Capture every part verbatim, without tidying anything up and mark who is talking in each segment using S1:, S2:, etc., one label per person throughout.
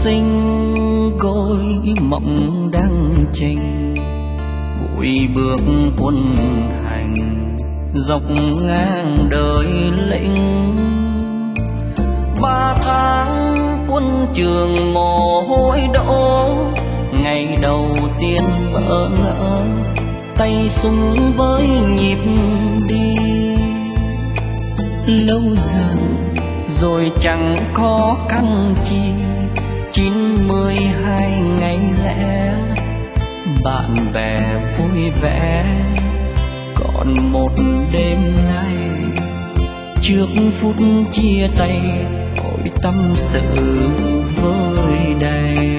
S1: sinh gối mộng đang trình, bụi bước quân hành dọc ngang đời lĩnh. Ba tháng quân trường mồ hôi đổ, ngày đầu tiên bỡ ngỡ tay súng với nhịp đi. Lâu dần rồi chẳng khó khăn chi, chín mươi hai ngày lẽ bạn bè vui vẻ. Còn một đêm nay trước phút chia tay, ôi tâm sự vơi đầy.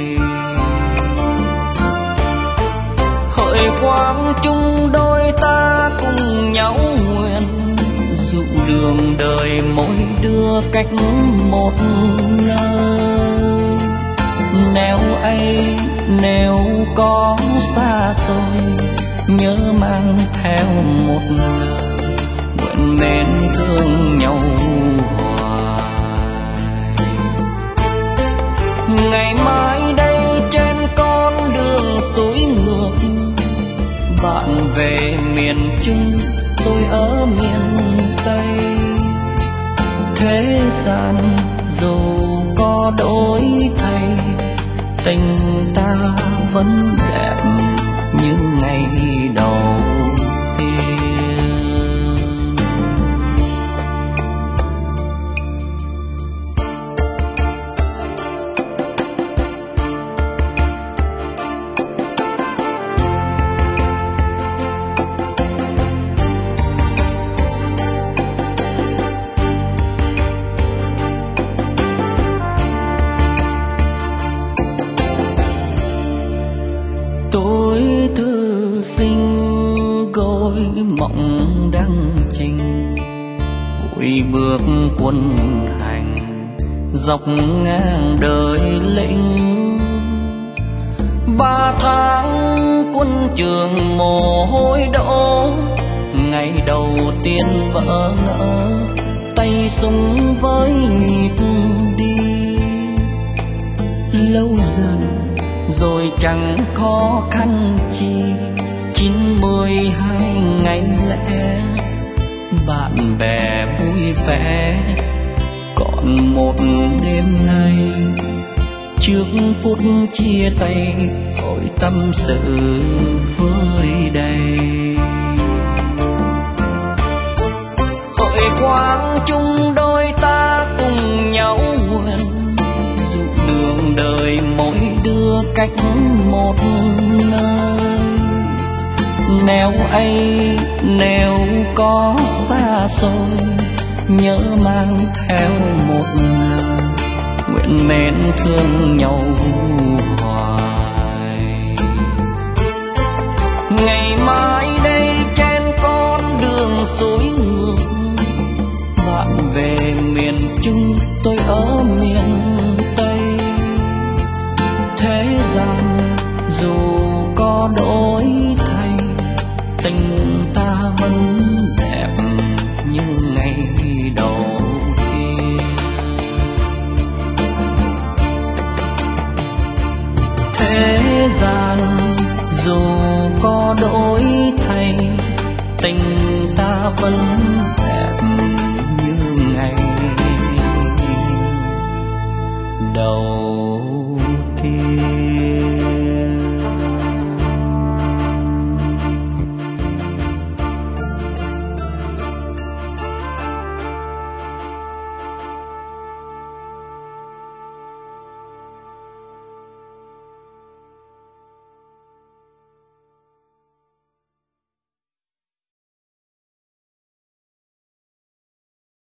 S1: Hỡi quang chung đôi ta cùng nhau nguyện, dụ đường đời mỗi đứa cách một nơi. Nếu ấy nếu có xa xôi, nhớ mang theo một lời nguyện mến thương nhau hoài. Ngày mai đây trên con đường suối ngược, bạn về miền Trung, tôi ở miền Tây. Thế gian dù có đổi thay, tình ta vẫn đẹp như ngày đầu tiên. Tôi thư sinh gối mộng đang trình, bụi bước quân hành dọc ngang đời lĩnh. Ba tháng quân trường mồ hôi đổ, ngày đầu tiên bỡ ngỡ tay súng với nhịp đi. Lâu dần rồi chẳng khó khăn chi, chín mươi hai ngày lẽ bạn bè vui vẻ. Còn một đêm nay trước phút chia tay, ôi tâm sự vơi đầy. Hỡi quang chung đôi ta cùng nhau nguyện, dụ đường đời mỗi đứa cách một nơi. Nếu ấy nếu có xa xôi, nhớ mang theo một lời nguyện mến thương nhau hoài. Ngày mai đây trên con đường suối ngược, bạn về miền Trung, tôi ở miền Tây. Thế gian dù có đổi thay, tình ta vẫn đẹp như ngày đầu tiên. Thế gian dù có đổi thay, tình ta vẫn đẹp như ngày đầu tiên.